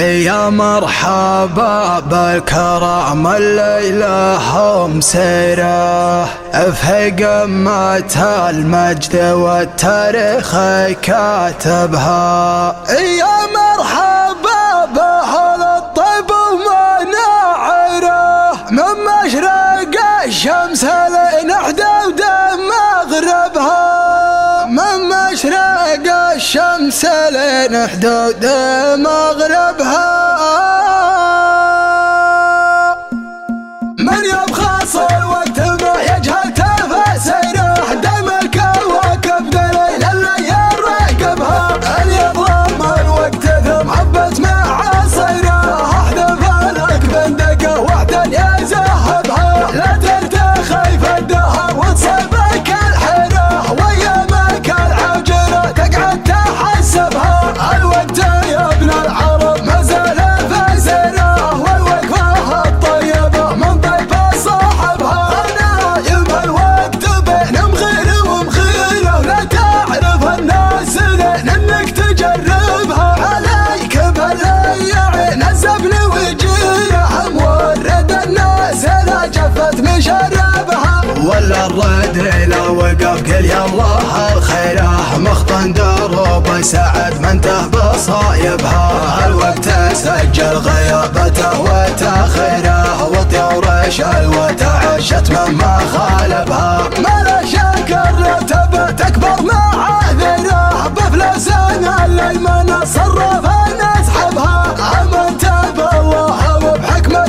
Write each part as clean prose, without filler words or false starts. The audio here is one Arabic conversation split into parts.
يا مرحبا بالكرام الليلة هم سيره في قمة المجد والتاريخ كاتبها. يا مرحبا بأهل الطيب ومناعره من مشرق الشمس لنحدود مغربها، من مشرق الشمس لنحدود مغربها. من يبخى الوقت ما يجهل تفاسيره، دم الكواكب دليل اللي يراقبها. اللي يظلم الوقت ثم عبت مع عصيره، احذف لك بندقه وحده يزهبها. لا ترتخي في الدهر وتصيبك الحيره، ويامك العوجره تقعد تحسبها. الوقت يا ابن العرب ما زال في سيره، والوقفه الطيبه من طيب صاحبها. غنايم الوقت بين مغير ومخيره، لا تعرف الناس لين انك تجربها. عليك بالليعين الزبل وجيره، مورد الناس لا جفت مشربها. ولا الرد لو وقف قل يا الله الخيره، مخطن دروب سعد منته بصايبها. الوقت سجل غيابته وتاخيره، وطيور شلوة عشت مما خالبها. ما شكر رتبه تكبر مع ذره، بفلوس الليمن صرف نسحبها. امنت بالله وبحكمة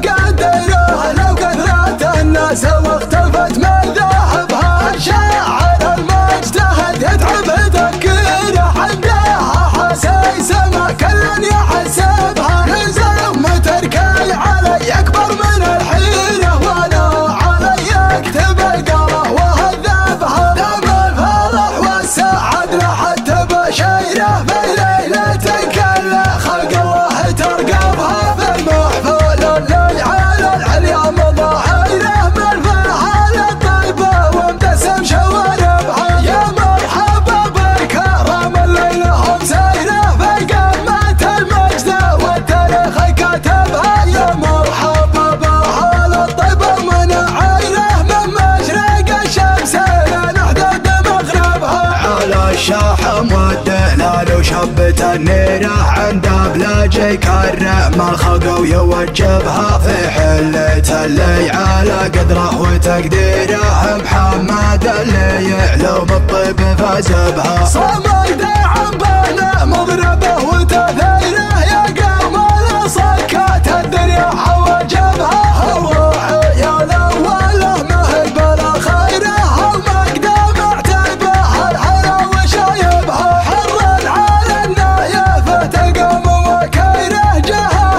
مقدره، لو كثرت الناس واختلفت مذاهبها. الشاعر المجتهد يتعب ذكره، عنده حسيس ما كل يحسبها. لزم تركي علي اكبر من الحيره، وانا علي اكتب القرا وهذبها. دام الفرح والسعد لحتى بشيره، في ليله كل خلق الله ترقبها. في المحفول اللي على العليا مظاهره، من فهال الطيبه وامتسم شواربها. يا مرحبا بالكرام الليله هم سيره، في قمة المجد والتاريخ كاتبها. يا مرحبا بأهل الطيبه ومناعره، من مشرق الشمس لنحدود مغربها. على الشاحم والدلال وشبة النيره، عند بلاجي كرم الخلق ويوجبها. في حلة اللي على قدره وتقديره، محمد اللي يعلو بالطيب فاز بها. صمد عبانه مضربه وتثيره، يا قوم صكت الدنيا حوجبها. الروح يا الاوله مهل بلا خيره، المقدام اعتبها الحلا وشايبها. حر على النايف تقوم وكيره، جهه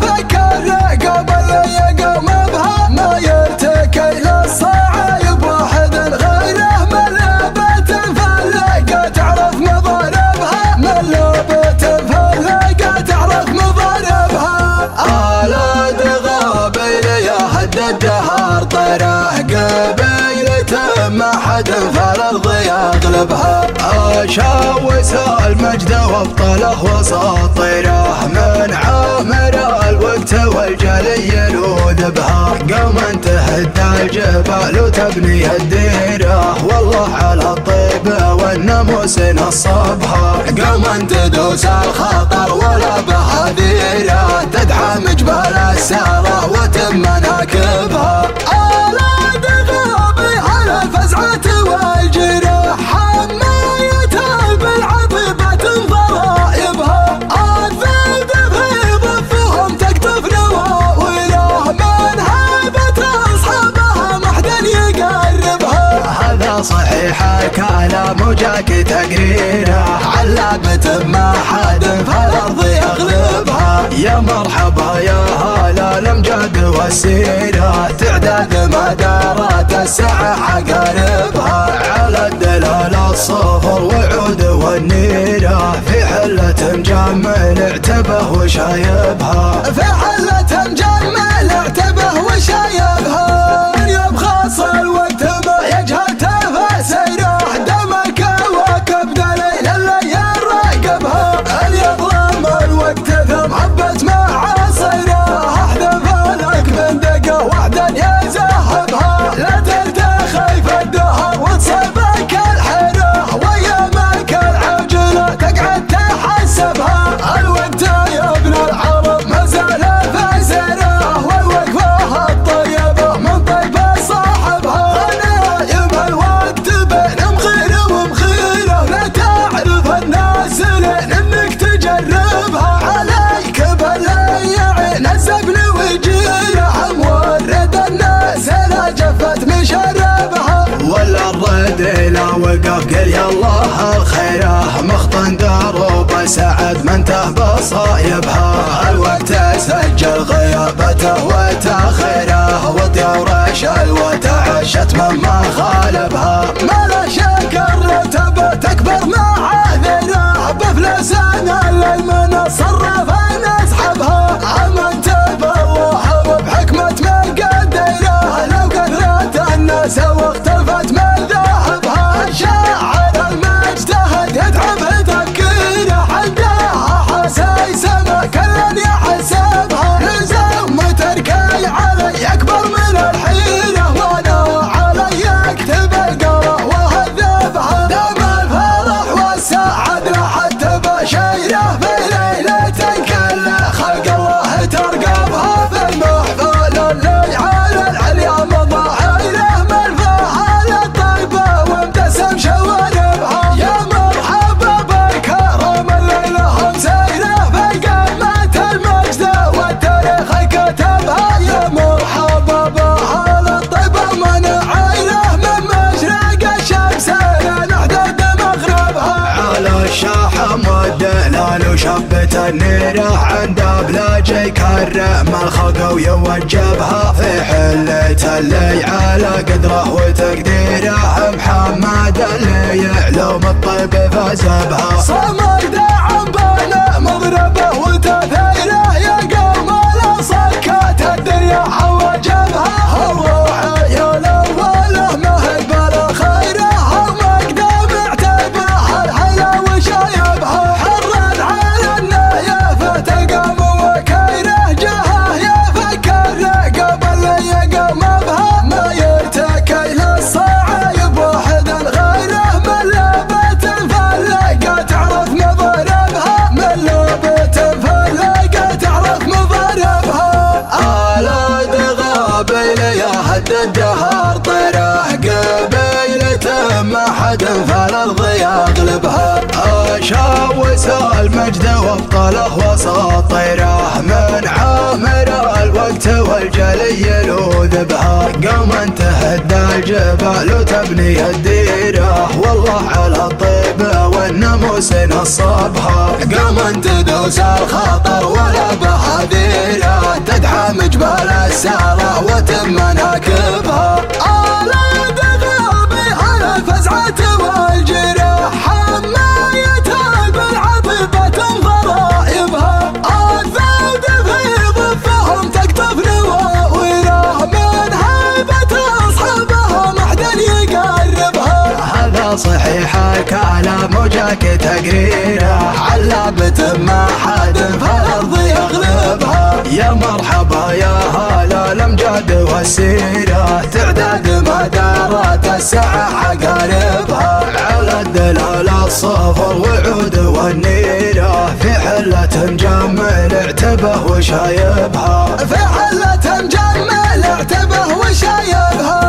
يفكر قبل يقوم بها. ما يرتكي للصعايب واحد غيره، من لابت فلقه تعرف مضاربها. من لابت فلقه تعرف مضاربها. آلات غابيل يا هد الدهر طيره، قبيلته ما حد فالارض يغلبها. اشاوس المجد وابطله وساطيره، من عامر الوقت والجلي يلوذ بها. قوم تهد الجبال وتبني الديره، والله على الطيب والناموس نصبها. قوم تدوس الخطر ولا بهديره، تدعم جبال الساره وتم مناكبها. آلات غابي على الفزعه والجراح، حمايه بالعطيبه ضرائبها. الثلج في ضفهم تقطف نواوله، من هيبه اصحابها ما حد يقربها. هذا صحيح الكلام وجاك تقريره، علامة ما حد في الارض يغلبها. يا مرحبا يا هلا الامجاد والسيره، تعداد مدارات الساعه عقاربها. على الدلال الصفر وعود والنيره، في حله مجمل اعتبه وشايبها. في حله مجمل اعتبه وشايبها. من يبخى الوقت ما يجهل تفاسيره، دم الكواكب دليل اللي يراقبها. اللي يظلم الوقت ثم عبت تدري لا وقف قل يالله الخيره مخطن دروب سعد منته بصايبها الوقت سجل غيابته وتاخيره وطيور شلوة عشت مما خالبها ما لا شكر تبى تكبر مع عذره بفلسان الليمن صرف نسحبها عمن تبوح وبحكمة مقدره لو كثرت الناس واختلفت مذاهبها الشاعر المجتهد يتعب تفكيره عندها حسايس ما كل يحسبها لزم تركي علي اكبر من الحيره وانا علي اكتب القرا وهذبها دام الفرح والسعد لحد بشيره في ليله كل خلق الله ترقبها في المحفل اللي على العليا مظاهره ملفها للطيبه وابتسم شواربها يا مرحبا بالكرم اللي لهم سيره في قمه المجد والتاريخ كتبها يا مرحبا باهل الطيبه من عيره من مشرق الشمس نحدد مغربها على الشاحه والدلال وشبت النيره عند بلاج يكرم الخلق ويوجبها في حلة اللي على قدره وتقديره محمد اللي يعلم الطيب فزبها صمد عبانه مضربه وتثيره يا قوم لا صكت الدنيا حوجبها الروح يا الاوله مهد بلا خيره المقدام اعتبها الحلا وشايبها حرد على النايف تقام وكيره جهه يفكر قبل يقام بها ما يرتكي للصعايب واحد غيره من لبت فلقه تعرف مضاربها من لبت فلقه تعرف مضاربها على دغابيل يا هد الدهر طيره قبيلته ما حد فالارض يغلبها شاوس المجد وابطاله وسط طيره من عامر الوقت والجلي يلوذ بها قوم تهدى الجبال وتبني الديره والله على الطيبه والناموس نصبها قوم تدوس الخطر ولا بها ذيره تدعى مجبال الساره وتم مناكبها على دغابي على الفزعه والجراح حمايتها بالعاطفه ضرائبها الذود في ضفهم تقطف نواويره من هيبه اصحابها ما حد يقربها هذا صحيح الكلام وجاك تقريره علابة ما حد فالارض يغلبها يا مرحبا يا هلا الامجاد والسيره تعداد مدارات الساعه حقاربها على الدلال الصفر وعود والنيره في حله مجمل اعتبه وشايبها في حله مجمل اعتبه وشايبها